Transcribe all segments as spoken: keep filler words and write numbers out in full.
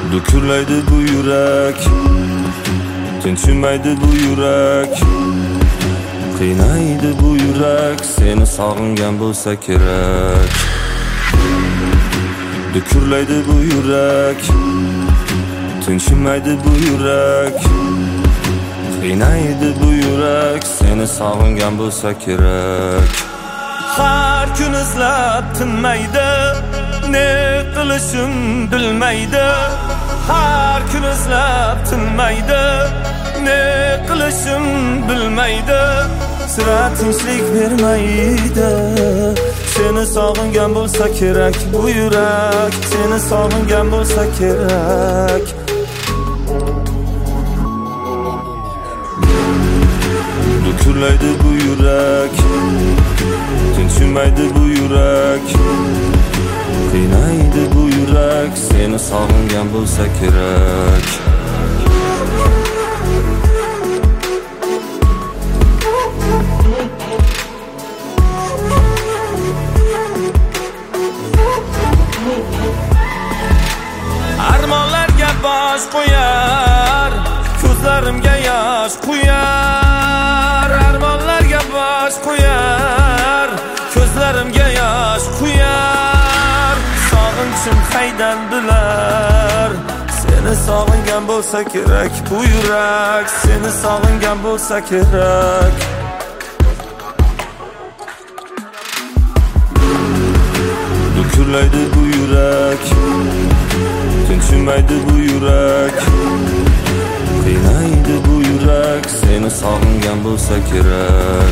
Dukurlaydi bu yurak, tinchimaydi bu yurak, qiynaydi bu yurak, seni sog'ingan bo'lsa kerak. Dukurlaydi bu yurak, tinchimaydi bu yurak, qiynaydi bu yurak, seni sog'ingan bo'lsa kerak. Har kun izlab tinmaydi, ne qilishim bilmaydi. Har kun izlab tinmaydi, ne qilishim bilmaydi. Sira tinchlik bermaydi. Seni sog'ingan bo'lsa kerak bu yurak, seni sog'ingan bo'lsa kerak. Dukurlaydi bu yurak, tinchimaydi bu yurak, qiynaydi bu yurak, seni sog'ingan bo'lsa kerak. Armonlarga bosh qo'yar, ko'zlarimga yosh quyar. Armonlarga bosh qo'yar, ko'zlarimga yosh quyar. Sog'inchim qaydan bilar, seni sog'ingan bo'lsa kerak bu yurak, seni sog'ingan bo'lsa kerak. Dukurlaydi bu yurak, tinchimaydi bu yurak, qiynaydi bu yurak, seni sog'ingan bo'lsa kerak.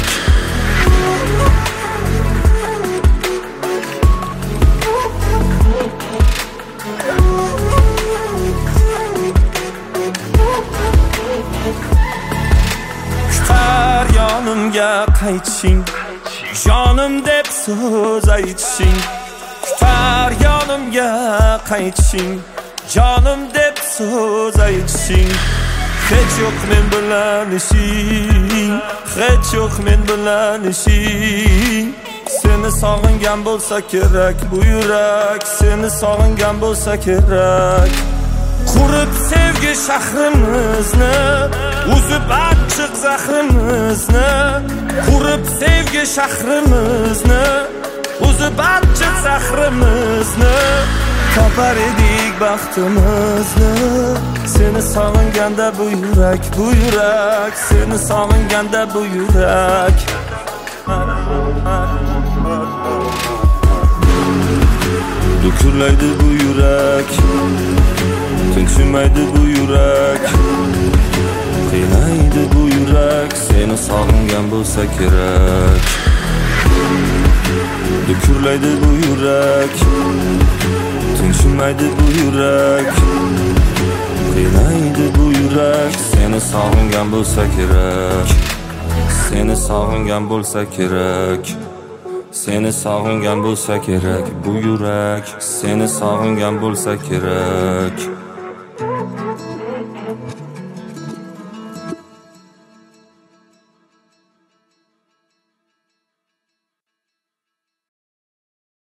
Kutar yonimga qaytishing, jonim deb so'z aytishing. Kutar yonimga qaytishing, jonim deb so'z aytishing. Hech yo'q men bilan ishing, hech yo'q men bilan ishing. Seni sog'ingan bo'lsa kerak bu yurak, seni sog'ingan bo'lsa kerak. Qurib sevgi shahrimizni, uzib achchiq zahrimizni. Qurib sevgi shahrimizni, uzib achchiq zahrimizni. Topar edik baxtimizni. Seni sog'inganda bu yurak, bu yurak, seni sog'inganda bu yurak. Dukurlaydi bu yurak, tinchimaydi bu yurak, qiynaydi bu yurak, seni sog'ingan bo'lsa kerak. Dukurlaydi bu yurak, tinchimaydi bu yurak, qiynaydi bu yurak, seni sog'ingan bo'lsa kerak. Seni sog'ingan bo'lsa kerak, seni sog'ingan bo'lsa kerak bu yurak, seni sog'ingan bo'lsa kerak.